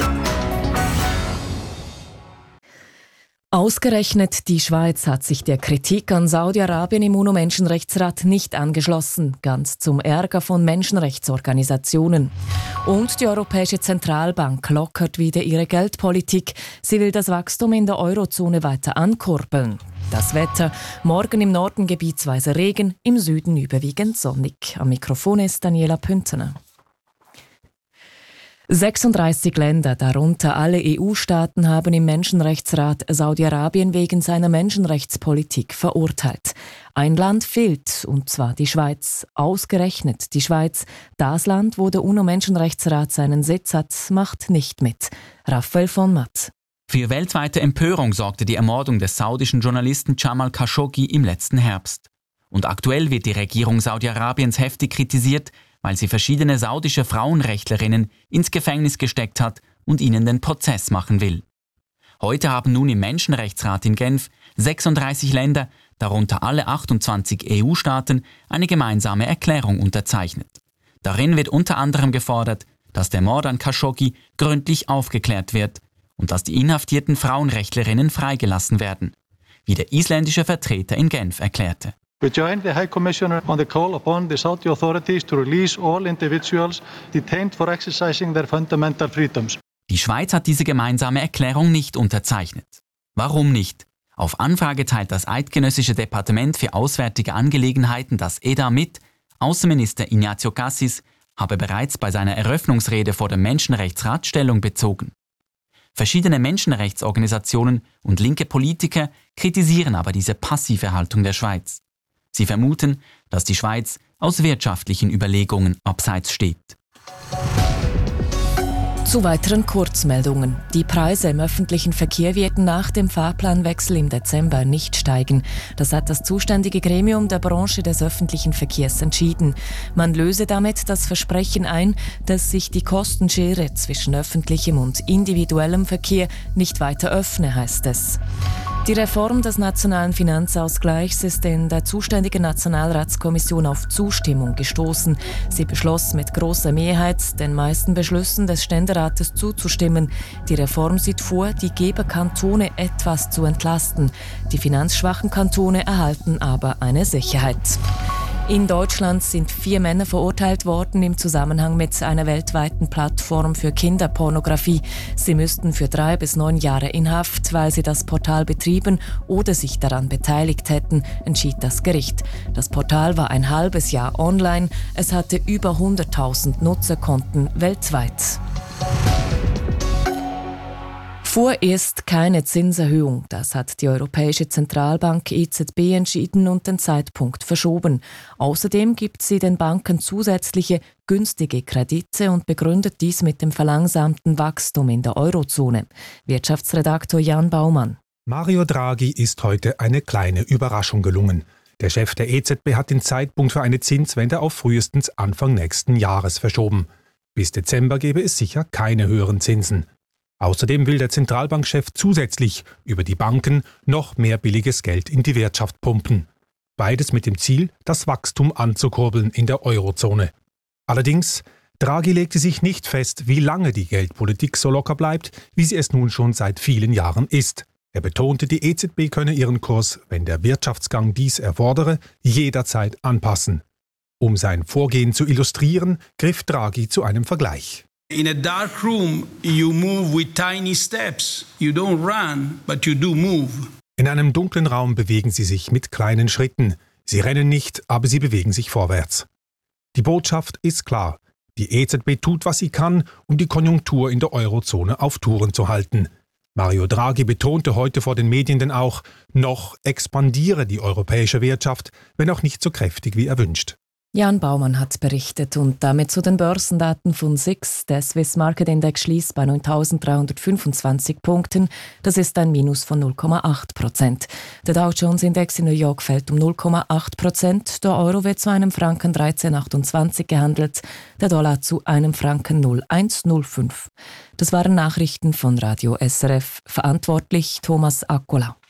Ausgerechnet die Schweiz hat sich der Kritik an Saudi-Arabien im UNO-Menschenrechtsrat nicht angeschlossen, ganz zum Ärger von Menschenrechtsorganisationen. Und die Europäische Zentralbank lockert wieder ihre Geldpolitik. Sie will das Wachstum in der Eurozone weiter ankurbeln. Das Wetter: morgen im Norden gebietsweise Regen, im Süden überwiegend sonnig. Am Mikrofon ist Daniela Püntener. 36 Länder, darunter alle EU-Staaten, haben im Menschenrechtsrat Saudi-Arabien wegen seiner Menschenrechtspolitik verurteilt. Ein Land fehlt, und zwar die Schweiz. Ausgerechnet die Schweiz, das Land, wo der UNO-Menschenrechtsrat seinen Sitz hat, macht nicht mit. Raphael von Matt. Für weltweite Empörung sorgte die Ermordung des saudischen Journalisten Jamal Khashoggi im letzten Herbst. Und aktuell wird die Regierung Saudi-Arabiens heftig kritisiert, weil sie verschiedene saudische Frauenrechtlerinnen ins Gefängnis gesteckt hat und ihnen den Prozess machen will. Heute haben nun im Menschenrechtsrat in Genf 36 Länder, darunter alle 28 EU-Staaten, eine gemeinsame Erklärung unterzeichnet. Darin wird unter anderem gefordert, dass der Mord an Khashoggi gründlich aufgeklärt wird und dass die inhaftierten Frauenrechtlerinnen freigelassen werden, wie der isländische Vertreter in Genf erklärte. We join the High Commissioner on the call upon the Saudi authorities to release all individuals detained for exercising their fundamental freedoms. Die Schweiz hat diese gemeinsame Erklärung nicht unterzeichnet. Warum nicht? Auf Anfrage teilt das Eidgenössische Departement für Auswärtige Angelegenheiten, das EDA, mit, Außenminister Ignazio Cassis habe bereits bei seiner Eröffnungsrede vor dem Menschenrechtsrat Stellung bezogen. Verschiedene Menschenrechtsorganisationen und linke Politiker kritisieren aber diese passive Haltung der Schweiz. Sie vermuten, dass die Schweiz aus wirtschaftlichen Überlegungen abseits steht. Zu weiteren Kurzmeldungen. Die Preise im öffentlichen Verkehr werden nach dem Fahrplanwechsel im Dezember nicht steigen. Das hat das zuständige Gremium der Branche des öffentlichen Verkehrs entschieden. Man löse damit das Versprechen ein, dass sich die Kostenschere zwischen öffentlichem und individuellem Verkehr nicht weiter öffne, heißt es. Die Reform des nationalen Finanzausgleichs ist in der zuständigen Nationalratskommission auf Zustimmung gestoßen. Sie beschloss mit großer Mehrheit, den meisten Beschlüssen des Ständerates zuzustimmen. Die Reform sieht vor, die Geberkantone etwas zu entlasten. Die finanzschwachen Kantone erhalten aber eine Sicherheit. In Deutschland sind 4 Männer verurteilt worden im Zusammenhang mit einer weltweiten Plattform für Kinderpornografie. Sie müssten für 3 bis 9 Jahre in Haft, weil sie das Portal betrieben oder sich daran beteiligt hätten, entschied das Gericht. Das Portal war ein halbes Jahr online. Es hatte über 100.000 Nutzerkonten weltweit. Vorerst keine Zinserhöhung. Das hat die Europäische Zentralbank EZB entschieden und den Zeitpunkt verschoben. Außerdem gibt sie den Banken zusätzliche günstige Kredite und begründet dies mit dem verlangsamten Wachstum in der Eurozone. Wirtschaftsredaktor Jan Baumann. Mario Draghi ist heute eine kleine Überraschung gelungen. Der Chef der EZB hat den Zeitpunkt für eine Zinswende auf frühestens Anfang nächsten Jahres verschoben. Bis Dezember gäbe es sicher keine höheren Zinsen. Außerdem will der Zentralbankchef zusätzlich über die Banken noch mehr billiges Geld in die Wirtschaft pumpen. Beides mit dem Ziel, das Wachstum anzukurbeln in der Eurozone. Allerdings, Draghi legte sich nicht fest, wie lange die Geldpolitik so locker bleibt, wie sie es nun schon seit vielen Jahren ist. Er betonte, die EZB könne ihren Kurs, wenn der Wirtschaftsgang dies erfordere, jederzeit anpassen. Um sein Vorgehen zu illustrieren, griff Draghi zu einem Vergleich. In a dark room, you move with tiny steps. You don't run, but you do move. In einem dunklen Raum bewegen sie sich mit kleinen Schritten. Sie rennen nicht, aber sie bewegen sich vorwärts. Die Botschaft ist klar. Die EZB tut, was sie kann, um die Konjunktur in der Eurozone auf Touren zu halten. Mario Draghi betonte heute vor den Medien denn auch, noch expandiere die europäische Wirtschaft, wenn auch nicht so kräftig wie erwünscht. Jan Baumann hat berichtet und damit zu den Börsendaten von SIX. Der Swiss Market Index schließt bei 9.325 Punkten. Das ist ein Minus von 0,8%. Der Dow Jones Index in New York fällt um 0,8%. Der Euro wird zu einem Franken 13,28 gehandelt. Der Dollar zu einem Franken 0,105. Das waren Nachrichten von Radio SRF. Verantwortlich Thomas Akkola.